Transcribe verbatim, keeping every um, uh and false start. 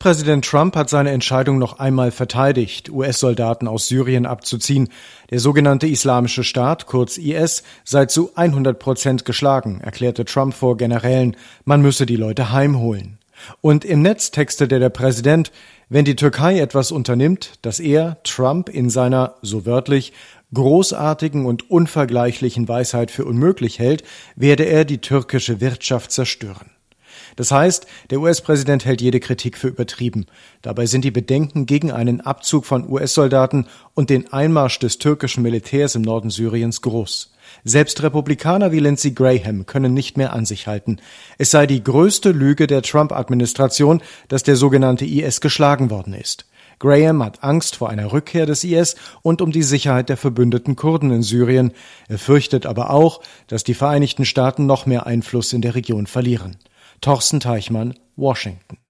US-Präsident Trump hat seine Entscheidung noch einmal verteidigt, U S-Soldaten aus Syrien abzuziehen. Der sogenannte Islamische Staat, kurz I S, sei zu hundert Prozent geschlagen, erklärte Trump vor Generälen, man müsse die Leute heimholen. Und im Netz textete der Präsident, wenn die Türkei etwas unternimmt, das er, Trump, in seiner, so wörtlich, großartigen und unvergleichlichen Weisheit für unmöglich hält, werde er die türkische Wirtschaft zerstören. Das heißt, der U S-Präsident hält jede Kritik für übertrieben. Dabei sind die Bedenken gegen einen Abzug von U S-Soldaten und den Einmarsch des türkischen Militärs im Norden Syriens groß. Selbst Republikaner wie Lindsey Graham können nicht mehr an sich halten. Es sei die größte Lüge der Trump-Administration, dass der sogenannte I S geschlagen worden ist. Graham hat Angst vor einer Rückkehr des I S und um die Sicherheit der verbündeten Kurden in Syrien. Er fürchtet aber auch, dass die Vereinigten Staaten noch mehr Einfluss in der Region verlieren. Torsten Teichmann, Washington.